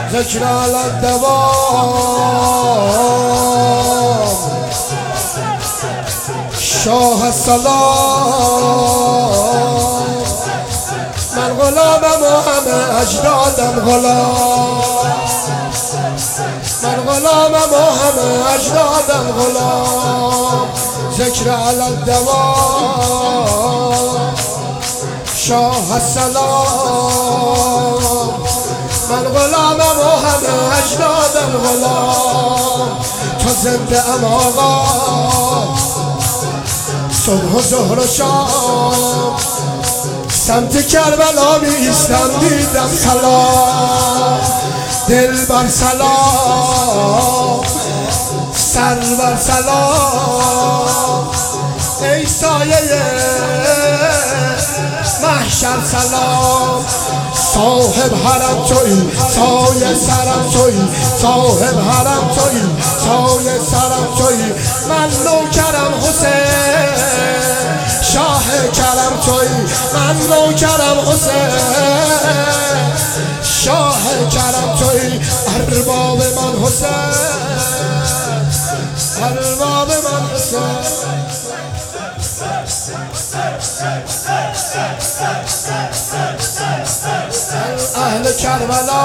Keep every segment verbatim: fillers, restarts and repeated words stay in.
ذکر علی الدوام شاه سلام من غلامم و همه اجدادم غلام من غلامم و همه اجدادم غلام ذکر علی الدوام شاه سلام من غلامم و همه اجدادم غلام تا زنده ام آقا صبح و ظهر و شام سمت کربلا می ایستم دیدم سلام دل بر سلام سر بر سلام ای سایه محشر سلام صاحب حرم تویی سایه سرم تویی صاحب حرم تویی سایه سرم تویی من نوکرم حسین شاه کرم تویی من نوکرم حسین شاه کرم تویی ارباب من حسین ارباب من حسین اهل کربلا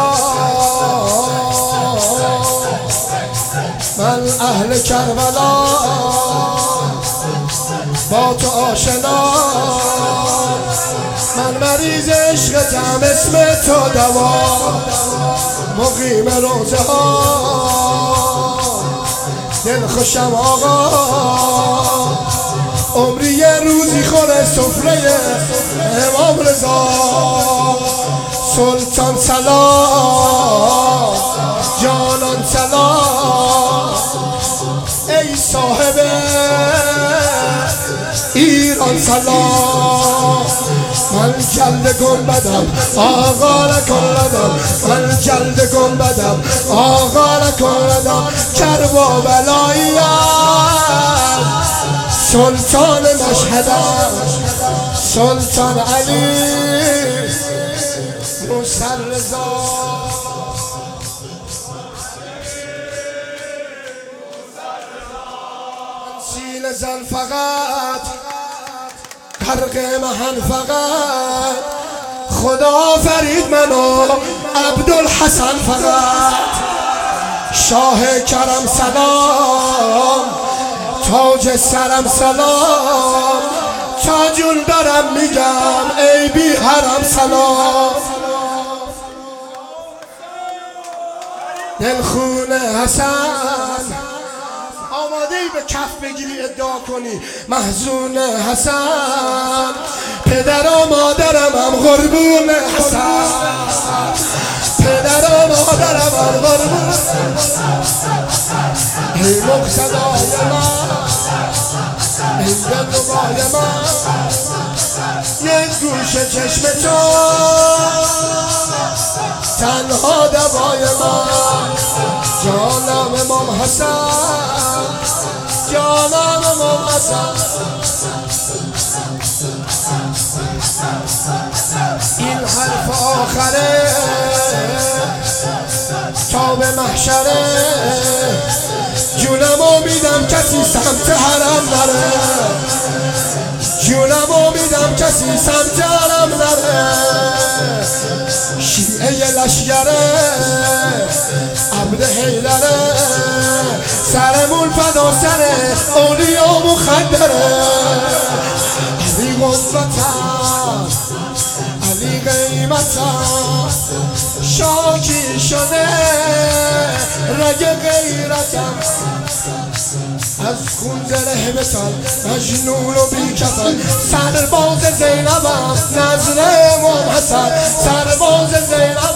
من اهل کربلا با تو آشنا من مریض عشقتم اسم تو دوا مقیم روزه ها دل خوشم آقا عمری یه روزی خوره سفره امام رضا سلطان سلام جانان سلام ای صاحب ایران سلام من جلد گنبدم آقا نکردم من جلد گنبدم آقا نکردم کرب و بلاییم سلطان مشهدم سلطان علی موسر رضا سیل زن فقط غرق مهن فقط خدا فرید منو عبدالحسن فقط شاه کرم سلام تاج سرم سلام تاجون دارم میگم ای بی حرم سلام دلخون حسن آماده ای به کف بگیری ادعا کنی محزون حسن پدر و مادرم هم قربون حسن پدر و مادرم هم قربون ای مقتدای من ای دلربای من یک گوشه چشم تو تنها دوای من جانم امام حسن جانم امام حسن این حرف آخره تا به محشره جونمو میدم کسی سمت حرم نره جونمو میدم کسی سمت حرم نره شیعه لشگره عبد حیدره سرمون فدا سره اولیا مخدره علی قوتم علی قیمتم شاکی شده رگ غیرتم از خون زره مثال مجنون و بیکفن سرباز زینبم نظر امام حسن سرباز زینبم